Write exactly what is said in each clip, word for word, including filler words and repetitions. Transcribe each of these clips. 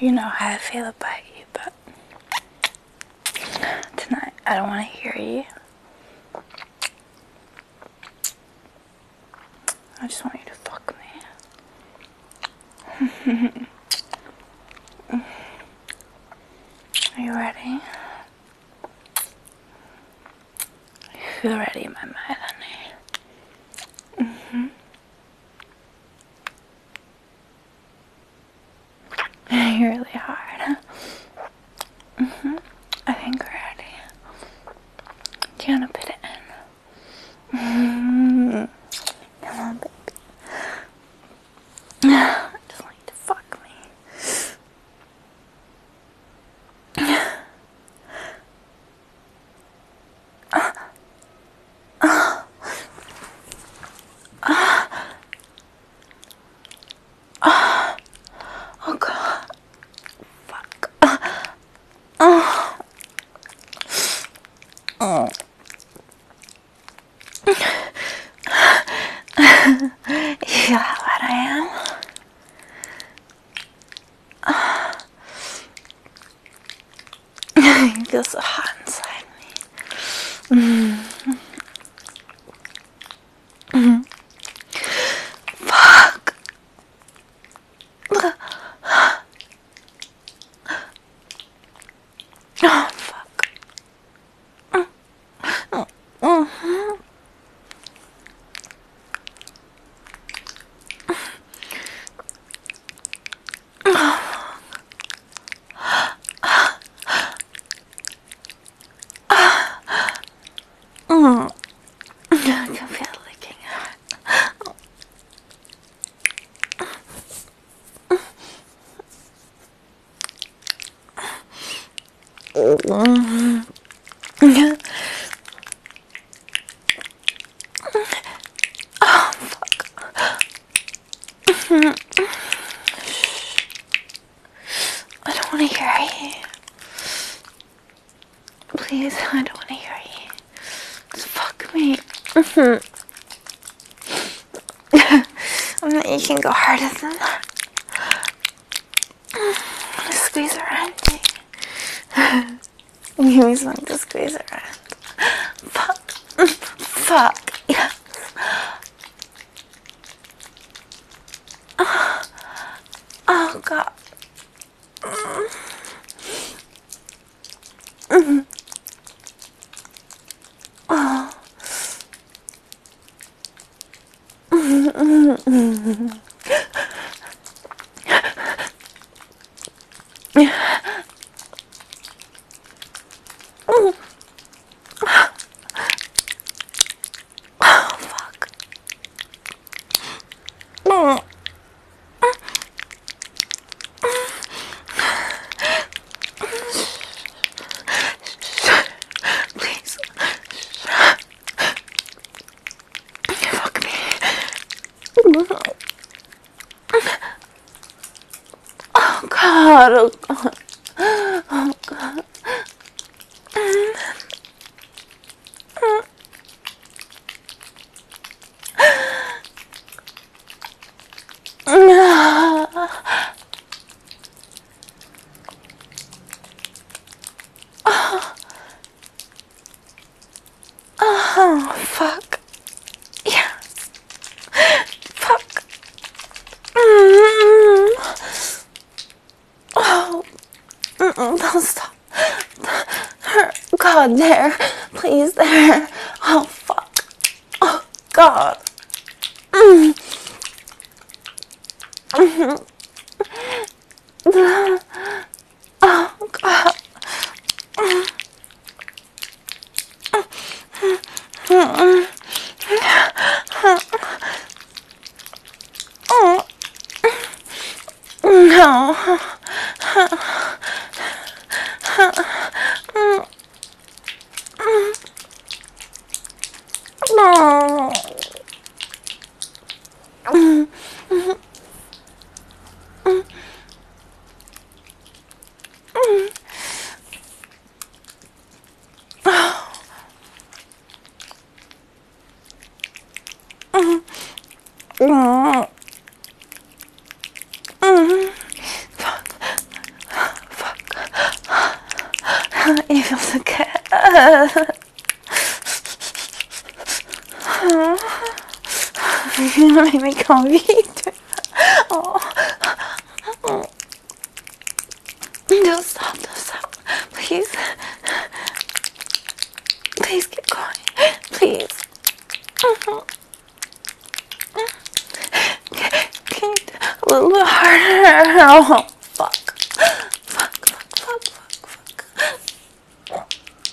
You know how I feel about you, but tonight I don't want to hear you. I just want you to fuck me. Are you ready? I feel ready in my mind, honey. Mm-hmm. You're really hard. Mm-hmm. I think we're ready. Do you want to put it in? Mm-hmm. Come on, baby. I just want you to fuck me. Oh God. Fuck. Oh. Oh. You feel how hot I am? You feel so hot inside me. Mm-hmm. Mm-hmm. Fuck. Oh, fuck. Mm-hmm. Mm. I can feel it licking out. Mm. Oh, fuck. I don't want to hear you. Please, I don't want to hear you. Just fuck me. Mm-hmm. I know you can go harder than that. I'm gonna squeeze around you. Give me something to squeeze around. Fuck. Fuck. Yes. Oh, oh God. Mm-hmm. Oh. Mm-hmm. Oh, fuck. Mm. Please. Fuck me. Oh God, oh God. Oh God. Oh, fuck. Yes. Fuck. Mm. Oh. Mm-mm, don't stop. God, there. Please, there. Oh, fuck. Oh, God. Mm. Mm-hmm. Oh, God. Mm. Mm-mm. Oh. No. No. Mm. Mm. Fuck. You're gonna make me come. Oh. Oh. Don't stop, don't stop. Please. Please keep going. Please. Mm-hmm. Can, can you do a little bit harder? Oh, fuck. Fuck, fuck, fuck, fuck, fuck.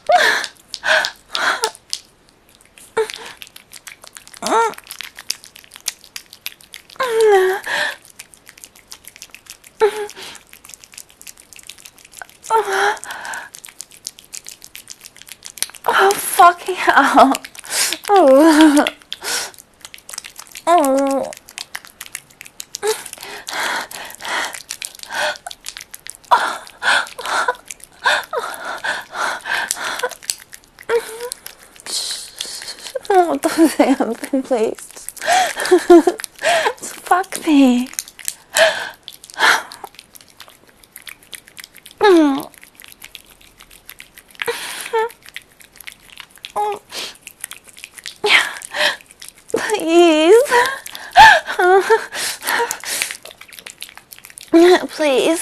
Oh, fucking hell. Oh. Oh. Oh, don't say anything, please. Just fuck me. Mm. Oh. Yeah. Please. Please.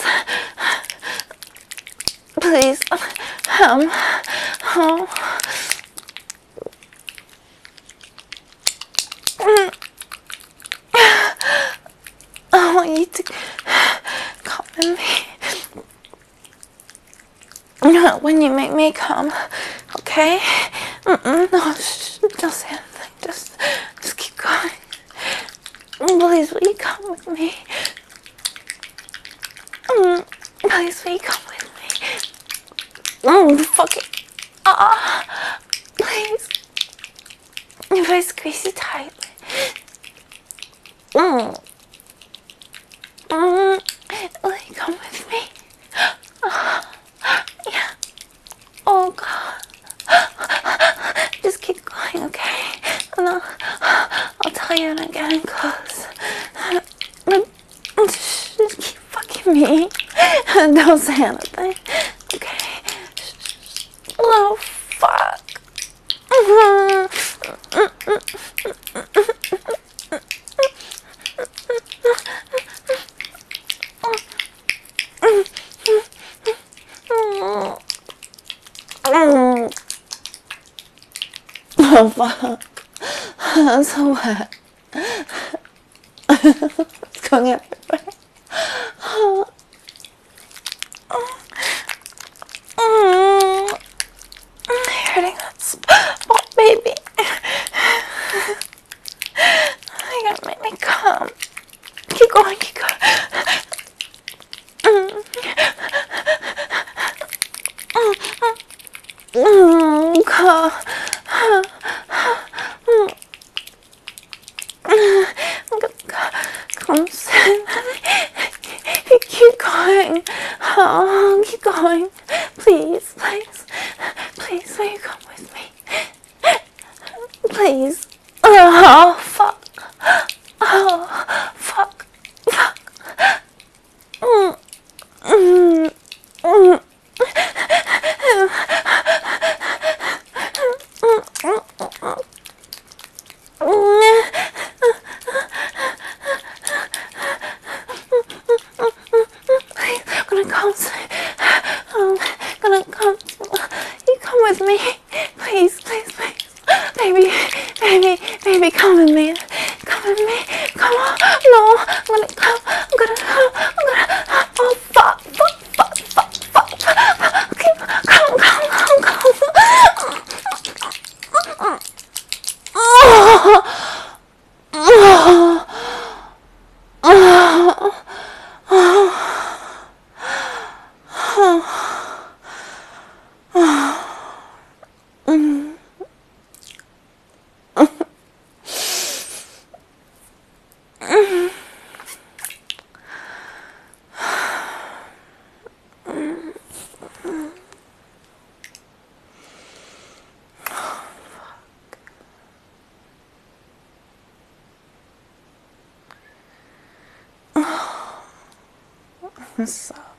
Please. Um. Oh. I want you to come with me. When you make me come, okay? Mm-mm, no, shh, don't say anything. Just, just keep going. Please, will you come with me? Mm, please, will you come with me? Mm, fuck it. Ah, please. If I squeeze you tightly. Mm. Mm. Will you come with me? Yeah. Oh, God. Just keep going, okay? And I'll, I'll tell you when I get in close. Just keep fucking me. Don't say anything. Okay? Oh, fuck. Oh, fuck. That's so wet. It's going everywhere. Oh. Mm. Hurting that spot, baby. You gotta make me come. Keep going, keep going. Mm. Mm. God. Come sit. Keep going. Oh, keep going. Please, please. Please, will you come with me? Please. Oh, fuck. Oh, fuck. Fuck. Mm. Mm. Mm. I'm gonna come. I'm gonna come. You come with me, please, please, please, baby, baby, baby, come with me, come with me, come on. No, I'm gonna come. I'm gonna come. I'm gonna. Oh fuck, fuck, fuck, fuck, fuck. Okay, come, come, come, come. Oh, oh, oh, so